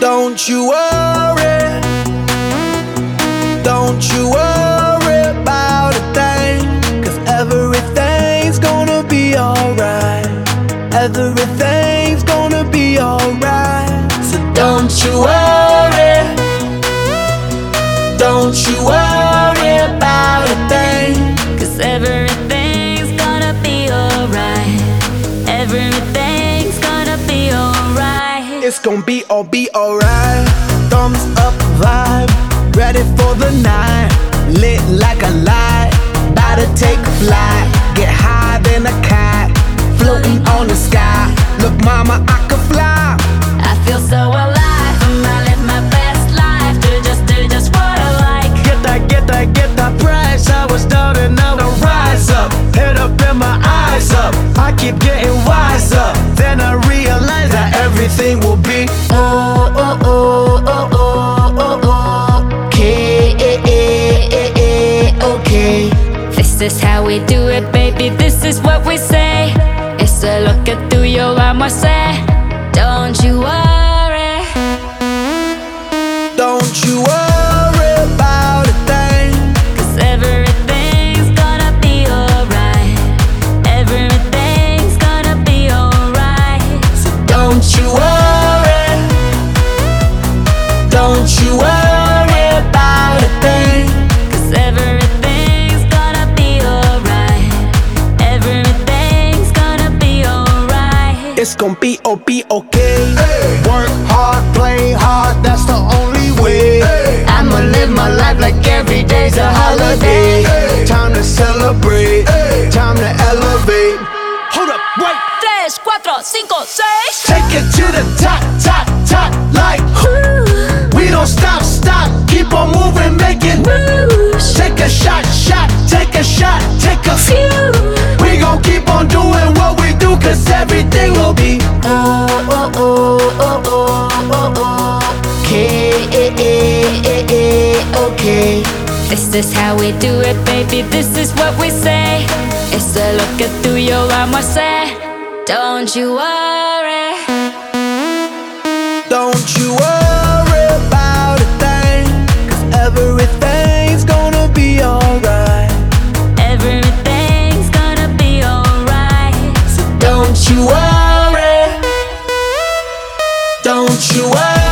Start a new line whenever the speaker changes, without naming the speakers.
Don't you worry, don't you worry about a thing, 'cause everything's gonna be alright. Everything's gonna be alright. So don't you worry, don't you worry about a thing,
'Cause everything's gonna be alright. Everything's gonna be alright.
it's gonna be alright. Thumbs up vibe, ready for the night. Lit like a light, about to take a flight. Get higher than a kite, floating on the sky. Look mama, I can fly.
I feel so alive, I live my best life. Do just what I like.
Get that price. I was down and now I rise up. Head up and my eyes up. I keep getting wiser. Then I realize that everything will be okay.
This is how we do it, baby, this is what we say. It's a look at through your armor, say. Don't you worry.
Don't you worry about a thing,
'Cause everything's gonna be alright. Everything's gonna be alright.
so don't you worry. Don't you worry about a thing.
'Cause everything's gonna be alright. Everything's gonna be alright.
It's gonna be okay. Work hard, play hard, that's the only way. I'ma live my life like every day's a holiday. Time to celebrate, time to elevate. Hold up, wait.
3, 4, 5, 6.
Take it to the top, top, top, like we don't stop, keep on moving, making moves. Take a shot, take a shot, take a few. We gon' keep on doing what we do, 'cause everything will be okay.
This is how we do it, baby, this is what we say. It's a look at through your armor, say. Don't you worry.
Don't you worry about a thing, 'cause everything's gonna be alright.
Everything's gonna be alright.
So don't you worry, don't you worry.